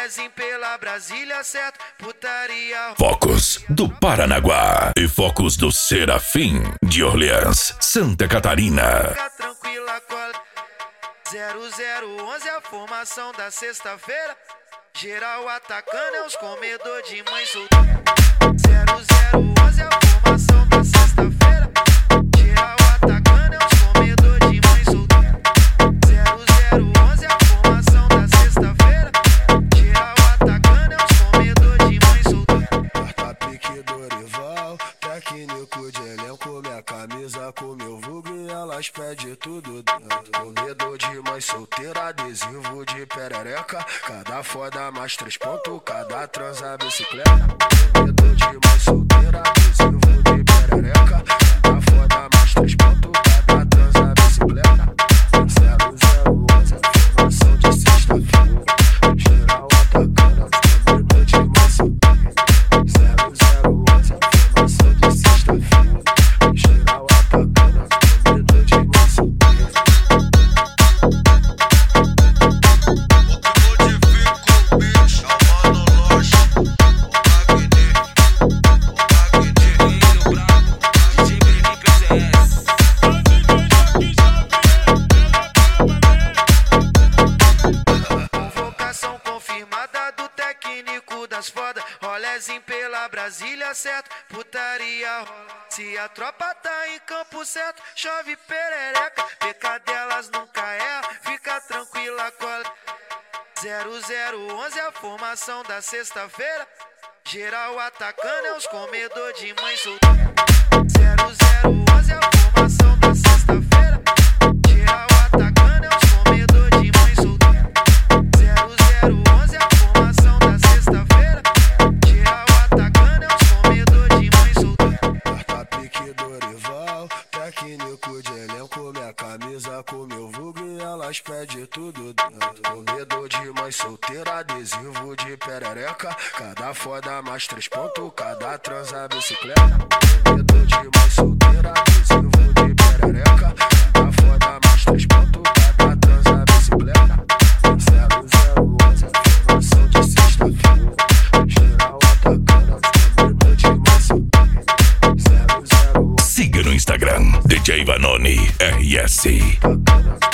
rolezinho pela Brasília, certo? Putaria. Focos do Paranaguá e Focos do Serafim de Orleans, Santa Catarina. Fica tranquila, cola. 0011 a formação da sexta-feira. Geral atacando é os comedor de mãe solteira. 0011 a formação da sexta-feira. Geral atacando é os comedor de mãe solteira. 0011 a formação da sexta-feira. Geral atacando é os comedor de mãe solteira. Porta-pique Dorival, técnico de elenco, minha camisa com meu vulgo e elas pedem tudo dentro. Comedor de mãe solteira, adesivo de perereca, cada foda mais 3 pontos, cada transa bicicleta. Comedor de mãe solteira, adesivo de perereca, cada foda mais 3 pontos, cada transa bicicleta. 0011 a formação de sexta-feira, geral atacando, comedor de mãe solteira. 0011 a formação de sexta-feira, geral atacando, comedor de mãe solteira. Convocação confirmada do técnico das foda. Rolezinho pela Brasília, certo? Putaria rola. Se a tropa tá em campo certo, chove perereca. PK delas nunca erra, fica tranquila, cola. 0011 a formação da sexta-feira. Geral atacando é os comedor de mãe solteira. 0011 a formação da sexta-feira. Geral atacando é os comedor de mãe solteira. 0011 a formação da sexta-feira. Geral atacando é os comedor de mãe solteira. Porta-pique Dorival, técnico de elenco, minha camisa com meu vulgo e elas pedem tudo dentro. Comedor de mãe solteira, adesivo de perereca, cada foda mais 3 pontos, cada transa bicicleta. Comedor de mãe solteira, adesivo de perereca, cada foda mais 3 pontos, cada transa bicicleta. 0011 a formação de sexta-feira, geral atacando, comedor de mãe solteira. 0011 Siga no Instagram, DJ Vanoni RS. atacando.